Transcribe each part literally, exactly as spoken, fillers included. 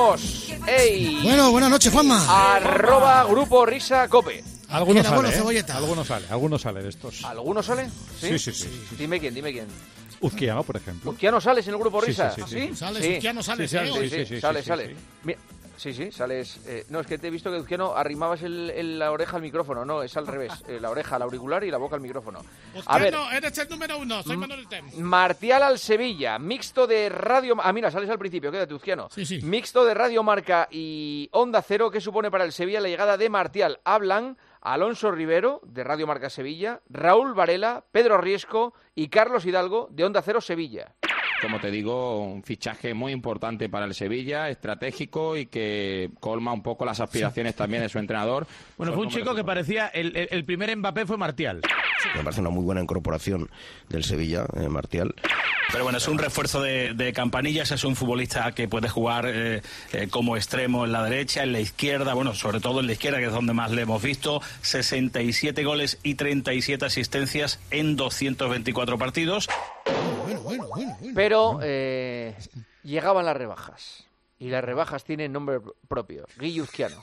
seguimos. ¡Ey! Bueno, buenas noches, Juanma. Arroba Grupo Risa Cope. Algunos Mira, bueno, sale, ¿eh? cebolleta. Algunos sale, algunos sale de estos. ¿Alguno sale? Sí, sí, sí. sí. Dime quién, dime quién. Uzquiano, por ejemplo. ¿Uzquiano sales en el Grupo Risa? Sí, sí, sí, sí. Sales, Sí. Uzquiano, sales, Sí, sí, ¿eh? Sí, Hoy. sí, sí, sí, sale, sí, sale. sí. Mira, sí, sí, sales. Eh, no, es que te he visto que Uzquiano arrimabas el, el- la oreja al micrófono. No, es al revés. Eh, la oreja al auricular y la boca al micrófono. A ver, Uzquiano, eres el número uno, soy Manuel Tem. Martial al Sevilla, mixto de Radio... Ah, mira, sales al principio, quédate, Uzquiano. Sí, sí. Mixto de Radio Marca y Onda Cero, ¿qué supone para el Sevilla la llegada de Martial? Hablan Alonso Rivero, de Radio Marca Sevilla, Raúl Varela, Pedro Riesco y Carlos Hidalgo, de Onda Cero Sevilla. Como te digo, un fichaje muy importante para el Sevilla, estratégico y que colma un poco las aspiraciones también de su entrenador. Bueno, fue un chico que parecía, el, el, el primer Mbappé fue Martial. Me parece una muy buena incorporación del Sevilla, eh, Martial. Pero bueno, es un refuerzo de, de Campanillas, es un futbolista que puede jugar eh, eh, como extremo en la derecha, en la izquierda, bueno, sobre todo en la izquierda, que es donde más le hemos visto, sesenta y siete goles y treinta y siete asistencias en doscientos veinticuatro partidos. Bueno, bueno, bueno, bueno. Pero eh, llegaban las rebajas. Y las rebajas tienen nombre propio. Guille Uzquiano.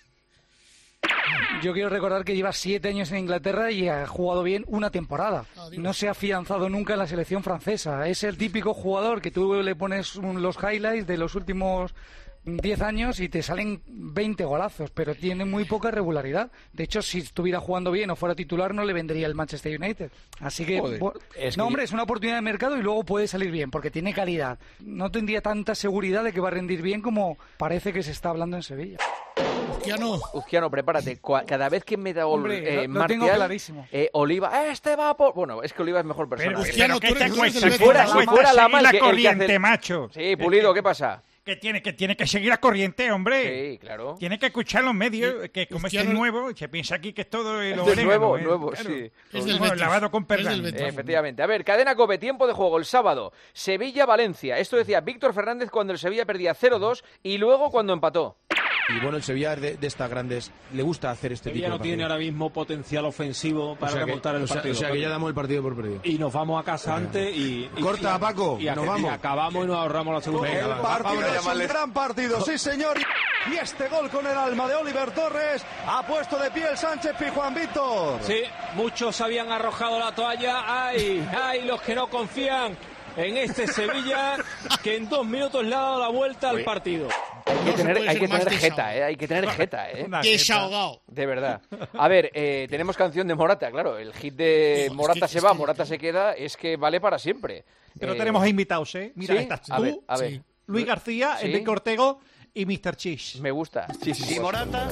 Yo quiero recordar que lleva siete años en Inglaterra y ha jugado bien una temporada. No se ha afianzado nunca en la selección francesa. Es el típico jugador que tú le pones un- los highlights de los últimos diez años y te salen veinte golazos, pero tiene muy poca regularidad. De hecho, si estuviera jugando bien o fuera titular, no le vendría el Manchester United. Así que, Joder, bo- es no, que- hombre, es una oportunidad de mercado y luego puede salir bien, porque tiene calidad. No tendría tanta seguridad de que va a rendir bien como parece que se está hablando en Sevilla. Uzquiano. Uzquiano, prepárate. Cua- Cada vez que me da gol Hombre, eh, lo- lo Martial, tengo clarísimo. eh, Oliva, este va por... Bueno, es que Oliva es mejor persona. Pero, Eh, Uzquiano, Pero tú ¿qué eres te tú eres cuesta? el Si fuera- Betis. si fuera la seguir mal la que- el que corriente, hace- macho. Sí, Pulido, ¿qué pasa? Que tiene, que tiene que seguir la corriente, hombre. Sí, claro. Tiene que escuchar los medios, que como este es Uzquiano- nuevo, se piensa aquí que es todo el Este es orégano, nuevo, ¿eh? nuevo, Claro. sí. Es del Bueno, Betis. lavado con Es del perdón. Betis. Eh, efectivamente. A ver, cadena COPE, tiempo de juego el sábado. Sevilla-Valencia. Esto decía Víctor Fernández cuando el Sevilla perdía cero dos y luego cuando empató. Y bueno, el Sevilla de, de estas grandes le gusta hacer este Sevilla tipo no de tiene partidos. ahora mismo potencial ofensivo para O sea que- remontar el o sea- partido. O sea que ya damos el partido por perdido. Y nos vamos a casa antes y... y- Corta, y- Paco, y, nos y vamos. acabamos y nos ahorramos la segunda. Venga, El va, partido vámonos. es un gran partido, sí señor. Y este gol con el alma de Oliver Torres ha puesto de pie el Sánchez Pizjuán Víctor. Sí, muchos habían arrojado la toalla. ¡Ay, ay, los que no confían en este Sevilla que en dos minutos le ha dado la vuelta al partido! Hay que No se tener, puede hay ser que más tener jeta, desahogado. ¿eh? Hay que tener jeta, ¿eh? Una Desahogado. De verdad. A ver, eh, tenemos canción de Morata, claro. El hit de No, es Morata que- se es va, que- Morata se queda, es que vale para siempre. Pero Eh, tenemos invitados, ¿eh? Mira, ¿sí? estás A tú, ver, a ver. sí. Luis García, ¿Sí? Enrique Ortego y mister Cheese. Me gusta. Sí, sí, sí. Y Morata,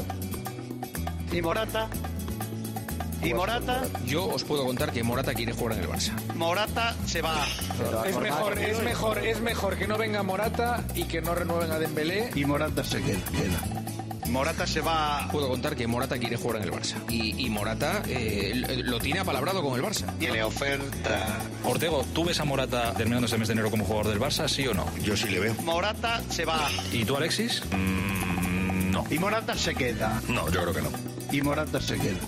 y Morata, y Morata, Yo os puedo contar que Morata quiere jugar en el Barça. Morata se va. Es mejor, es mejor, es mejor que no venga Morata y que no renueven a Dembélé. Y Morata se queda. Morata se va. Puedo contar que Morata quiere jugar en el Barça. Y, y Morata eh, lo tiene apalabrado con el Barça. Tiene oferta. Ortego, ¿tú ves a Morata terminando este mes de enero como jugador del Barça, sí o no? Yo sí le veo. Morata se va. ¿Y tú, Alexis? Mm, no. Y Morata se queda. No, yo creo que no. Y Morata se queda.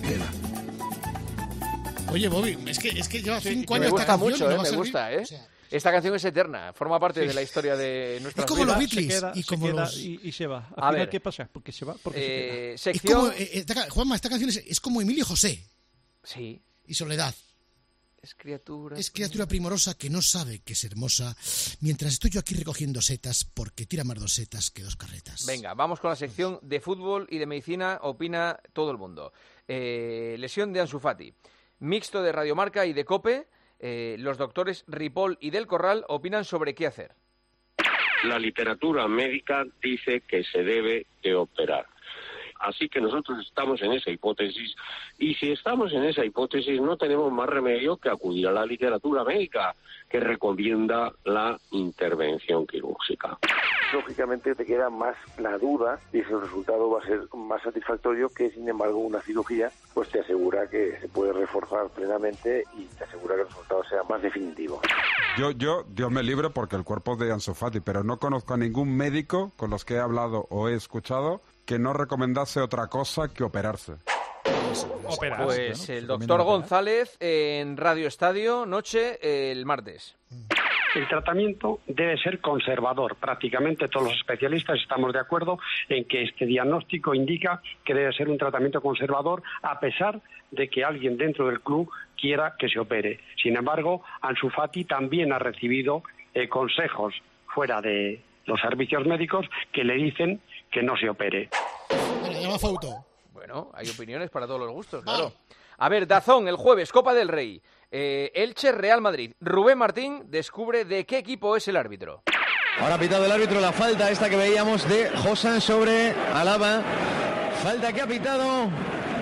Oye, Bobby, es que, es que lleva cinco Me años gusta esta canción. mucho, ¿no eh, va a me servir? gusta, ¿eh? O sea, Esta canción es eterna, forma parte de la historia de es nuestras como los vidas. Beatles Se queda, y se como queda los... y, y se va. Al A final, ver. ¿qué pasa? Porque se va, porque Eh, Es sección... como, eh, esta ca- Juanma, esta canción es, es como Emilio José Sí, y Soledad. es criatura... Es criatura primorosa que no sabe que es hermosa, mientras estoy yo aquí recogiendo setas, porque tira más dos setas que dos carretas. Venga, vamos con la sección de fútbol y de medicina, opina todo el mundo. Eh, lesión de Ansu Fati. Mixto de Radiomarca y de COPE, eh, los doctores Ripoll y Del Corral opinan sobre qué hacer. La literatura médica dice que se debe de operar. Así que nosotros estamos en esa hipótesis y si estamos en esa hipótesis no tenemos más remedio que acudir a la literatura médica que recomienda la intervención quirúrgica. Lógicamente te queda más la duda y si el resultado va a ser más satisfactorio que sin embargo una cirugía pues te asegura que se puede reforzar plenamente y te asegura que el resultado sea más definitivo. Yo, yo, Dios me libre porque el cuerpo de Ansu Fati, pero no conozco a ningún médico con los que he hablado o he escuchado que no recomendase otra cosa que operarse. Operarse, Pues ¿no? el Se doctor recomienda operar. González en Radio Estadio, noche, eh, el martes. El tratamiento debe ser conservador. Prácticamente todos los especialistas estamos de acuerdo en que este diagnóstico indica que debe ser un tratamiento conservador a pesar de que alguien dentro del club quiera que se opere. Sin embargo, Ansu Fati también ha recibido eh, consejos fuera de los servicios médicos que le dicen que no se opere. Bueno, hay opiniones para todos los gustos, claro. A ver, Dazón, el jueves, Copa del Rey. Eh, Elche, Real Madrid. Rubén Martín descubre de qué equipo es el árbitro. Ahora ha pitado el árbitro la falta esta que veíamos de Josan sobre Alaba. Falta que ha pitado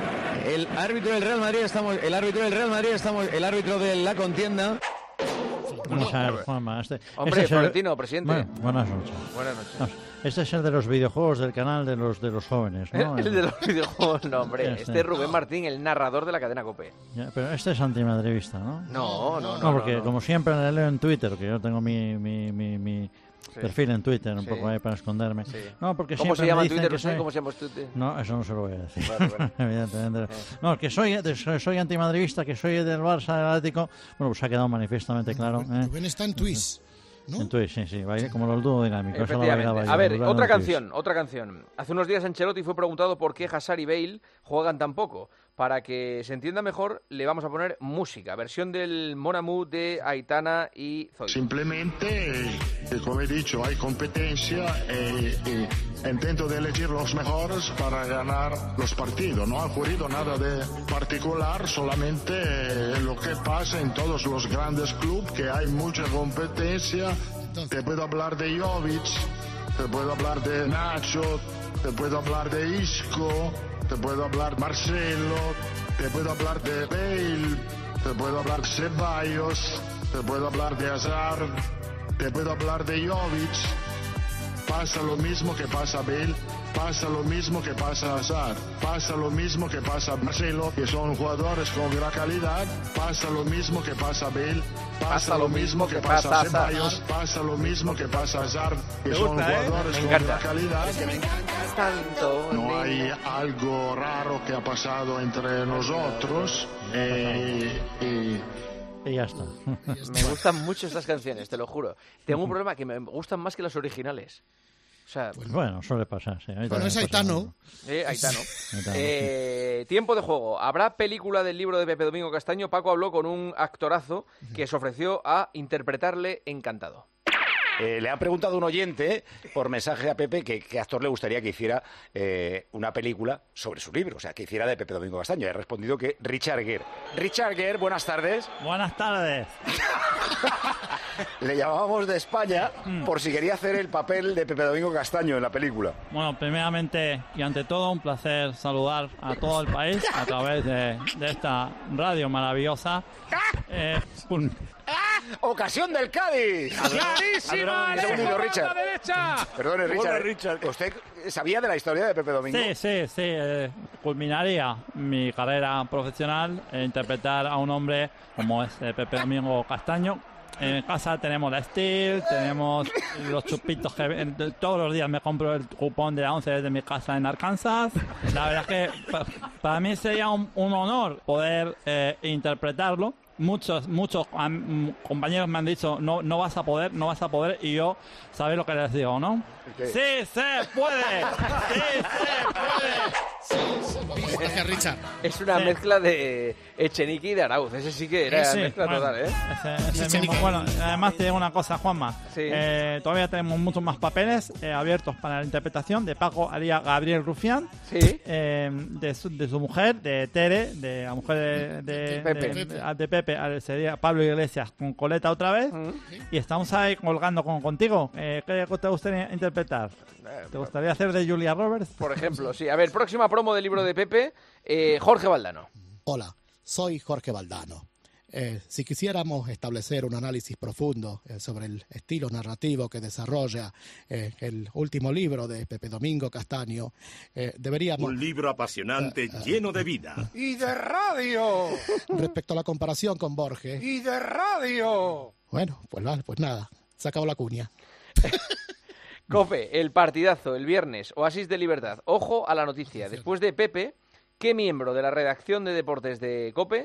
el árbitro del Real Madrid. Estamos, el árbitro del Real Madrid, estamos, el árbitro de la contienda. Vamos a ver, Juanma. Este, Hombre, este Florentino, el... presidente. Bueno, buenas noches. Buenas noches. No, este es el de los videojuegos del canal de los de los jóvenes, ¿no? El, el de los videojuegos, no, hombre. Este, este es Rubén Martín, el narrador de la cadena COPE. Ya, pero este es antimadridista, ¿no? No, no, no. No, porque no, no. como siempre le leo en Twitter, que yo tengo mi... mi, mi, mi Sí. perfil en Twitter, un Sí. poco ahí para esconderme. Sí. No, porque ¿Cómo siempre se llama me dicen Twitter? que ¿Usted soy... cómo se llama Twitter? No, eso no se lo voy a decir. Vale, vale. Evidentemente. Eh. No, que soy, soy, soy antimadridista, que soy del Barça, del Atlético. Bueno, pues ha quedado manifiestamente claro. ¿eh? Rubén está en Twitch, ¿no? En Twitch, sí, sí, baile, como los dúos dinámicos. Eso lo Efectivamente. bailaba yo, A ver, bailaba otra en Twitch. canción, otra canción. Hace unos días Ancelotti fue preguntado por qué Hazard y Bale juegan tan poco. Para que se entienda mejor, le vamos a poner música, versión del Mon Amour de Aitana y Zoe. Simplemente, eh, como he dicho, hay competencia y, y intento de elegir los mejores para ganar los partidos. No ha ocurrido nada de particular, solamente eh, lo que pasa en todos los grandes clubes, que hay mucha competencia. Te puedo hablar de Jovic, te puedo hablar de Nacho, te puedo hablar de Isco, te puedo hablar de Marcelo, te puedo hablar de Bale, te puedo hablar de Ceballos, te puedo hablar de Hazard, te puedo hablar de Jovic. Pasa lo mismo que pasa Bale, pasa lo mismo que pasa Hazard, pasa lo mismo que pasa Marcelo, que son jugadores con gran calidad, pasa lo mismo que pasa Bale, pasa, pasa lo mismo que pasa Ceballos, pasa lo mismo que pasa Hazard, que son gusta, jugadores ¿eh? con gran calidad. Es que me encanta tanto. No hay algo raro que ha pasado entre nosotros eh, y... Y ya está. Me gustan mucho estas canciones, te lo juro. Tengo un problema que me gustan más que las originales. O sea, bueno, suele pasar, sí. Bueno, es Aitano. Eh, Aitano. Aitano, eh, tiempo de juego. ¿Habrá película del libro de Pepe Domingo Castaño? Paco habló con un actorazo que se ofreció a interpretarle encantado. Eh, le ha preguntado un oyente por mensaje a Pepe que qué actor le gustaría que hiciera eh, una película sobre su libro, o sea, que hiciera de Pepe Domingo Castaño. Y ha respondido que Richard Gere. Richard Gere, buenas tardes. Buenas tardes. Le llamábamos de España mm. por si quería hacer el papel de Pepe Domingo Castaño en la película. Bueno, primeramente y ante todo un placer saludar a todo el país a través de, de esta radio maravillosa. Eh, un... ¡Ocasión del Cádiz! ¡Clarísima! ¡Segundo, Richard! ¡La derecha! Perdone, Richard. Richard. ¿Usted sabía de la historia de Pepe Domingo? Sí, sí, sí. Eh, culminaría mi carrera profesional en interpretar a un hombre como es eh, Pepe Domingo Castaño. En casa tenemos la Steel, tenemos los chupitos que eh, todos los días me compro el cupón de la once desde mi casa en Arkansas. La verdad es que pa, para mí sería un, un honor poder eh, interpretarlo. Muchos, muchos um, compañeros me han dicho no, no vas a poder, no vas a poder, y yo, ¿sabéis lo que les digo, no? ¿Qué? ¡Sí se puede! ¡Sí se puede! Gracias, Richard. Es una Sí. mezcla de Echenique y de Arauz. Ese sí que era Sí, mezcla bueno, total, ¿eh? Ese, ese mismo. Bueno, además te digo una cosa, Juanma. Sí. Eh, todavía tenemos muchos más papeles eh, abiertos para la interpretación. De Paco haría Gabriel Rufián. Sí. Eh, de, su, de su mujer, de Tere, de la mujer de, de, Pepe. de, de- de Pepe, a- sería Pablo Iglesias con Coleta otra vez. Y estamos ahí colgando con, contigo. Eh, ¿Qué te gustaría interpretar? ¿Te gustaría hacer de Julia Roberts? Por ejemplo, sí. A ver, próxima promo del libro de Pepe, eh, Jorge Valdano. Hola, soy Jorge Valdano. Eh, si quisiéramos establecer un análisis profundo eh, sobre el estilo narrativo que desarrolla eh, el último libro de Pepe Domingo Castaño, eh, deberíamos... Un libro apasionante, lleno de vida. ¡Y de radio! Respecto a la comparación con Borges... ¡Y de radio! Bueno, pues vale, pues nada, se acabó la cuña. Cope, el partidazo, el viernes, Oasis de Libertad. Ojo a la noticia. Después de Pepe, ¿qué miembro de la redacción de deportes de Cope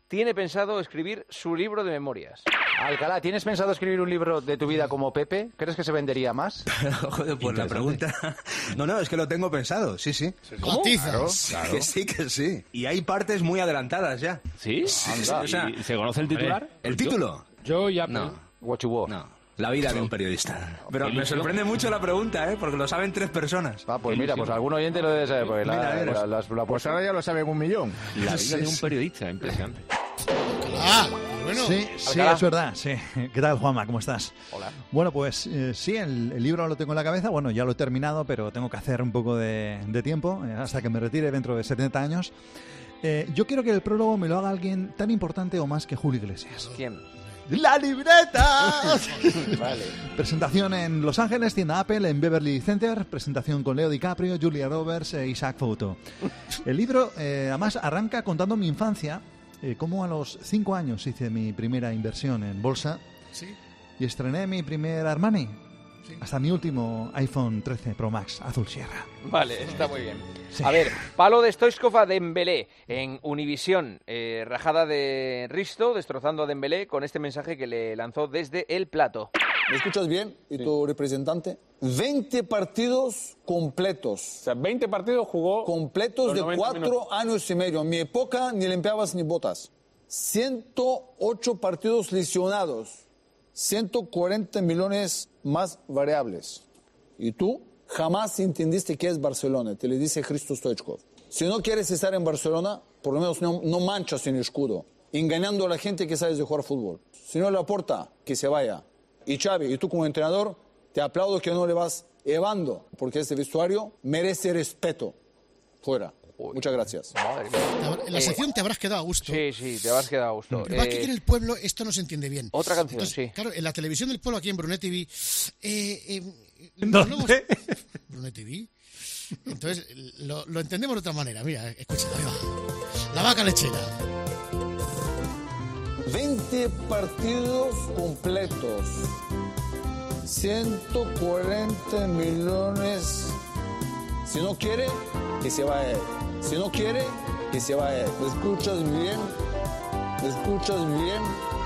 tiene pensado escribir su libro de memorias. Alcalá, ¿tienes pensado escribir un libro de tu vida como Pepe? ¿Crees que se vendería más? Joder, pues la pregunta... No, no, es que lo tengo pensado, sí, sí. ¿Cómo? Claro, claro. Que sí, que sí. Y hay partes muy adelantadas ya. ¿Sí? Sí, Anda. o sea, ¿Y se conoce el titular? ¿El título? Yo ya... No. What you want. No. La vida de un periodista. Pero me sorprende mucho la pregunta, ¿eh? Porque lo saben tres personas. Ah, pues mira, pues algún oyente lo debe saber. Porque la, Mira, mira. la- las- la- pues ahora ya lo saben un millón. La vida Sí, de un sí. periodista, impresionante. Ah, bueno. Sí, sí, Alcalá. es verdad, sí. ¿Qué tal, Juanma? ¿Cómo estás? Hola. Bueno, pues eh, sí, el, el libro lo tengo en la cabeza. Bueno, ya lo he terminado, pero tengo que hacer un poco de, de tiempo eh, hasta que me retire dentro de setenta años. Eh, yo quiero que el prólogo me lo haga alguien tan importante o más que Julio Iglesias. ¿Quién? ¡La libreta! Vale. Presentación en Los Ángeles, tienda Apple, en Beverly Center. Presentación con Leo DiCaprio, Julia Roberts e Isaac Foto. El libro, eh, además, arranca contando mi infancia, eh, cómo a los cinco años hice mi primera inversión en bolsa Sí. y estrené mi primer Armani. Hasta mi último iPhone trece Pro Max azul sierra. Vale, está muy bien. Sí. A ver, palo de Stoichkov a Dembélé en Univisión. Eh, rajada de Risto destrozando a Dembélé con este mensaje que le lanzó desde el plato. ¿Me escuchas bien? ¿Y tu representante? veinte partidos completos. O sea, veinte partidos jugó... Completos los de noventa cuatro minutos. años y medio. En mi época ni limpiabas ni botas. ciento ocho partidos lesionados. ciento cuarenta millones más variables. ¿Y tú? Jamás entendiste qué es Barcelona, te le dice Hristo Stoichkov. Si no quieres estar en Barcelona, por lo menos no, no manchas en el escudo, engañando a la gente que sabes de jugar fútbol. Señor Laporta, que se vaya. Y Xavi, y tú como entrenador, te aplaudo que no le vas evando, porque este vestuario merece respeto. Fuera. Muchas gracias. En la sección te habrás quedado a gusto. Sí, sí, te habrás quedado a gusto. Pero va que en el pueblo esto no se entiende bien. Otra canción, Entonces, sí. Claro, en la televisión del pueblo, aquí en Brunet T V... Eh, eh, ¿Dónde? hablamos- Brunet T V. Entonces, lo, lo entendemos de otra manera. Mira, escucha, ahí va. La vaca lechera. veinte partidos completos. ciento cuarenta millones. Si no quiere, que se vaya. Si no quiere, que se vaya. ¿Me escuchas bien? ¿Me escuchas bien?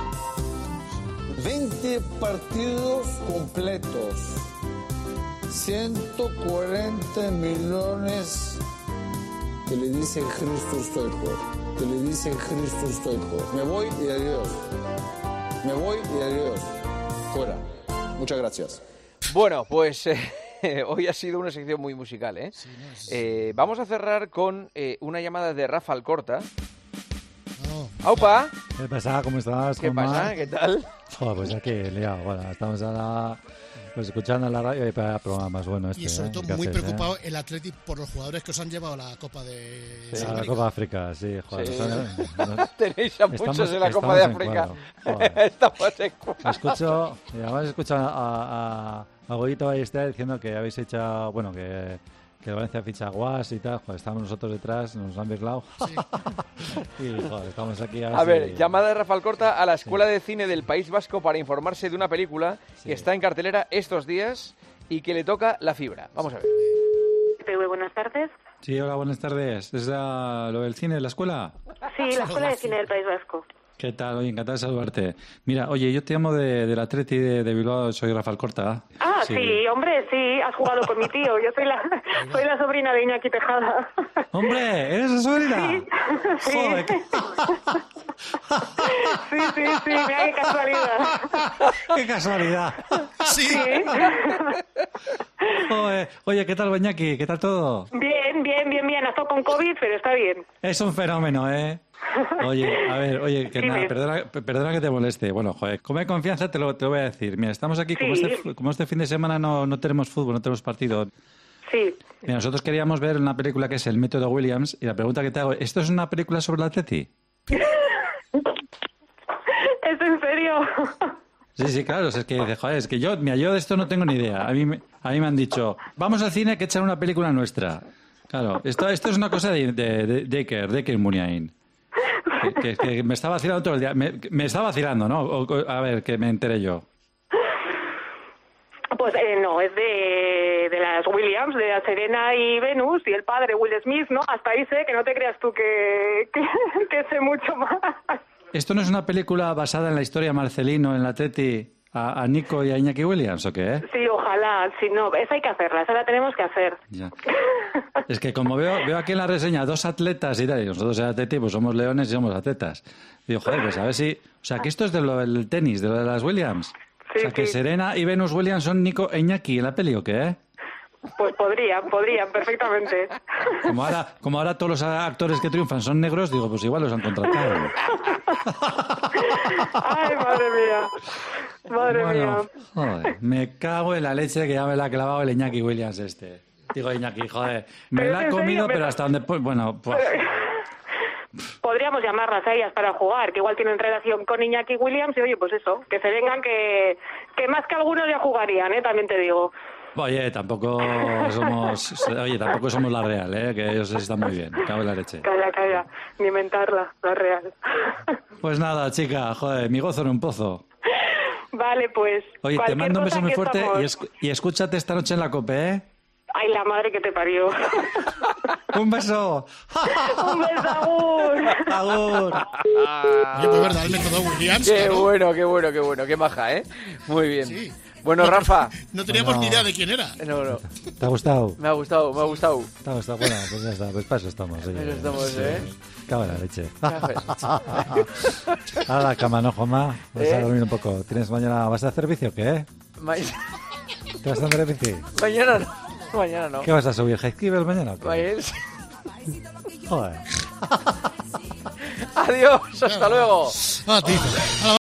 veinte partidos completos. ciento cuarenta millones. Que le dice Hristo Stoichkov. Que le dice Hristo Stoichkov. Me voy y adiós. Me voy y adiós. Fuera. Muchas gracias. Bueno, pues eh, hoy ha sido una sección muy musical, ¿eh? Eh, vamos a cerrar con eh, una llamada de Rafa Alcorta. ¡Aupa! ¿Qué pasa? ¿Cómo estás? ¿Qué Juanma? pasa? ¿Qué tal? Joder, pues aquí liado. Bueno, estamos ahora pues, escuchando en la radio y para programas bueno este. Y sobre ¿eh? todo ¿Qué muy haces, preocupado eh? el Atleti por los jugadores que os han llevado a la Copa de Sí, a la Sudamérica. Copa África, sí, joder. Sí. están- nos- Tenéis a estamos- muchos en la Copa estamos de en África. cuadro, joder. Estamos en cuadro. Escucho, y además escucho a, a, a Goyito ahí está diciendo que habéis hecho, bueno, que, que Valencia ficha a Guas y tal, joder, estamos nosotros detrás, nos han virlado. y joder, estamos aquí a ver, A ver, si- llamada de Rafa Alcorta a la Escuela de Cine del País Vasco para informarse de una película que está en cartelera estos días y que le toca la fibra. Vamos a ver. P V, buenas tardes. Sí, hola, buenas tardes. ¿Es la- lo del cine de la escuela? Sí, la Escuela de Cine del País Vasco. ¿Qué tal? Oye, encantado de saludarte. Mira, oye, yo te llamo de, del Atleti de, de Bilbao, soy Rafa Alcorta. Ah, sí. hombre, sí, has jugado con mi tío. Yo soy la, soy la sobrina de Iñaki Tejada. ¡Hombre! ¿Eres la sobrina? Sí, Joder, qué- sí, sí, sí, mira qué casualidad. ¡Qué casualidad! Sí. Joder. Oye, ¿qué tal, Beñaki? ¿Qué tal todo? Bien, bien, bien, bien. Ha estado con COVID, pero está bien. Es un fenómeno, ¿eh? Oye, a ver, oye, que Dime. nada, perdona, perdona que te moleste. Bueno, joder, como hay confianza te lo, te lo voy a decir. Mira, estamos aquí, como, Sí. este, como este fin de semana no, no tenemos fútbol, no tenemos partido. Sí. Mira, nosotros queríamos ver una película que es El Método Williams y la pregunta que te hago, ¿esto es una película sobre el Atleti? ¿Es en serio? Sí, sí, claro, es que, dice, joder, es que yo, mira, yo de esto no tengo ni idea. A mí, me- a mí me han dicho, vamos al cine que echar una película nuestra. Claro, esto, esto es una cosa de, de, de, de Iker, de Iker Muniain. Que, que, que me está vacilando todo el día. Me, me está vacilando, ¿no? O- o- a ver, que me enteré yo. Pues eh, no, es de, de las Williams, de la Serena y Venus, y el padre Will Smith, ¿no? Hasta ahí sé que no te creas tú que, que, que sé mucho más. ¿Esto no es una película basada en la historia de Marcelino, en la Teti, a, a Nico y a Iñaki Williams, o qué? Sí, ojalá, si no, esa hay que hacerla, esa la tenemos que hacer. Ya. Es que como veo veo aquí en la reseña dos atletas y tal, y nosotros en la Teti pues somos leones y somos atletas. Digo, joder, pues a ver si... O sea, que esto es de lo del tenis, de lo de las Williams. Sí, o sea, que sí. Serena y Venus Williams son Nico e Iñaki en la peli, ¿o qué? Pues podrían, podrían, perfectamente. Como ahora, como ahora todos los actores que triunfan son negros, digo, pues igual los han contratado. Ay, madre mía. Madre Bueno, mía. joder, me cago en la leche que ya me la ha clavado el Iñaki Williams este. Digo, Iñaki, joder, me Pero la es ha en serio, comido, me- pero hasta donde... pues, bueno, pues... Podríamos llamarlas a ellas para jugar, que igual tienen relación con Iñaki Williams, y oye, pues eso, que se vengan, que, que más que algunos ya jugarían, ¿eh? También te digo. Oye, tampoco somos... Oye, tampoco somos la Real, ¿eh? Que ellos están muy bien. Me cago en la leche. Calla, calla, ni inventarla, la real. Pues nada, chica, joder, mi gozo en un pozo. Vale, pues. Oye, te cualquier mando un beso cosa, muy aquí fuerte estamos. y, esc- y escúchate esta noche en la COPE, ¿eh? Ay, la madre que te parió. ¡Un beso! Un beso, Agur. ¡Agur! Oye, pues verdad, el método Williams. Qué claro. bueno, qué bueno, qué bueno, qué maja, ¿eh? Muy bien. Bueno, Rafa. No teníamos No. ni idea de quién era. No, no. ¿Te ha gustado? Me ha gustado, me ha gustado. ¿Te ha gustado? Bueno, pues ya está, pues para eso estamos. oye. Para eso estamos, ¿eh? Cago en la leche. Cago en la leche. A la cama, ¿no, Juanma? Vas ¿Eh? a dormir un poco. ¿Tienes mañana... ¿Vas a hacer vicio o qué? Ma- ¿Te vas a hacer bici? Mañana no. Mañana no. ¿Qué vas a subir? ¿Highskibel mañana o qué? Mañana- Joder. Adiós, hasta luego. Ah, tío.